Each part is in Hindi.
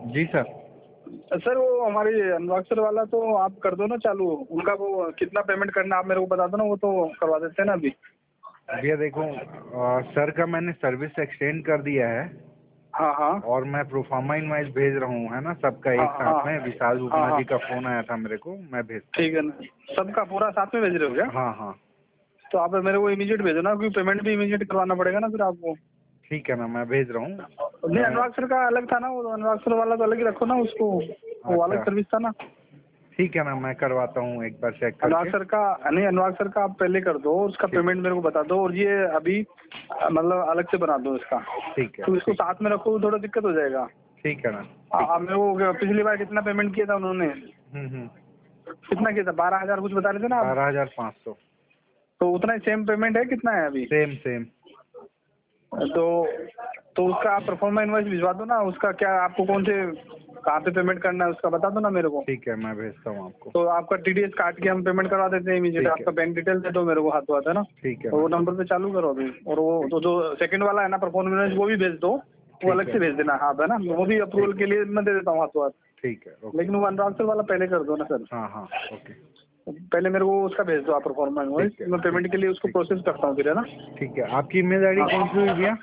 जी सर। सर वो हमारी अनुराग सर वाला तो आप कर दो ना चालू, उनका वो कितना पेमेंट करना आप मेरे को बता दो ना, वो तो करवा देते हैं ना अभी। भैया देखो, सर का मैंने सर्विस एक्सटेंड कर दिया है हाँ हाँ और मैं प्रोफार्मा इनवाइस भेज रहा हूँ, है ना, सबका हाँ एक हाँ साथ में। विशाल हाँ बुकना हाँ जी का फोन आया था मेरे को, मैं भेजता हूँ। ठीक है ना, सबका पूरा साथ में भेज रहे हो क्या? हाँ हाँ तो आप मेरे को इमीडिएट भेजो ना, क्योंकि पेमेंट भी इमीडिएट करवाना पड़ेगा ना फिर आपको। ठीक है ना, मैं भेज रहा हूँ। नहीं, अनुराग सर का अलग था ना, वो अनुराग सर वाला तो अलग ही रखो ना उसको, वो अलग अच्छा सर्विस था ना। ठीक है ना, मैं करवाता हूँ एक बार चेक अनुराग करके। सर का नहीं, अनुराग सर का आप पहले कर दो, उसका ठीक पेमेंट मेरे को बता दो, और ये अभी मतलब अलग से बना दो इसका। ठीक है तो इसको ठीक। साथ में रखो, थोड़ा दिक्कत हो जाएगा। ठीक है ना। ठीक। मेरे को पिछली बार कितना पेमेंट किया था उन्होंने? हम्म। कितना किया था? 12,000 कुछ बता रहे थे ना आप? 12,500। तो उतना ही सेम पेमेंट है, कितना है अभी? Same same. तो उसका आप परफॉर्मा इनवॉइस भिजवा दो ना, उसका क्या आपको कौन से कहाँ पे पेमेंट करना है उसका बता दो ना मेरे को। ठीक है, मैं भेजता हूँ आपको। तो आपका टीडीएस काट के हम पेमेंट करवा देते हैं इमीडिएट। ठीक है आपका बैंक डिटेल दे दो मेरे को, हाथों हाथ, है ना? ठीक है और ना। वो नंबर पे चालू करो अभी। और वो ठीक। तो जो सेकंड वाला है ना परफॉर्मेंस, वो भी भेज दो, वो ठीक अलग है। से भेज देना। हाँ है ना, वो भी ठीक। अप्रूवल के लिए मैं दे देता हूँ हाथों हाथ। ठीक है, ओके। लेकिन वो अनुराग सर वाला पहले कर दो ना सर। हाँ हाँ ओके। पहले मेरे को उसका भेज दो आप परफॉर्मा इनवॉइस, ठीक है मैं ठीक। पेमेंट के लिए उसको ठीक। प्रोसेस करता हूँ फिर, है ना? ठीक है, आपकी ईमेल आईडी हाँ, कौन सी हुई भैया?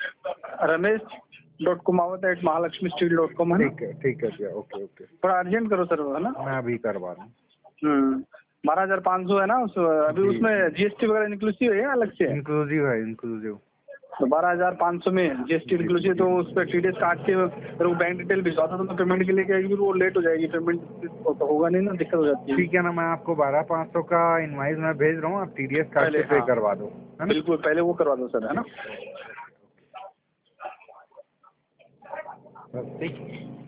ramesh.kumavat@mahalakshmisteel.com, है ना? ठीक है भैया, ओके ओके। थोड़ा अर्जेंट करो सर, है ना? मैं अभी करवा रहा हूँ। 12,500 है ना उस अभी, जी उसमें जी। जीएसटी वगैरह इंक्लूसिव है या अलग से है? इंक्लूसिव है, इंक्लूसिव। तो 12,500 में जीएसटी जी इंक्लूसिव, जी। तो उस पर टीडीएस काट के मेरे को बैंक डिटेल भिजवा दो, तो मैं पेमेंट के लिए क्या है कि वो लेट हो जाएगी पेमेंट, तो होगा नहीं ना, दिक्कत हो जाती है। ठीक है ना, मैं आपको 12,500 का इनवाइस मैं भेज रहा हूँ, आप टीडीएस काट पहले के पे हाँ, करवा दो, है ना? बिल्कुल पहले वो करवा दो सर, है ना? बस ठीक।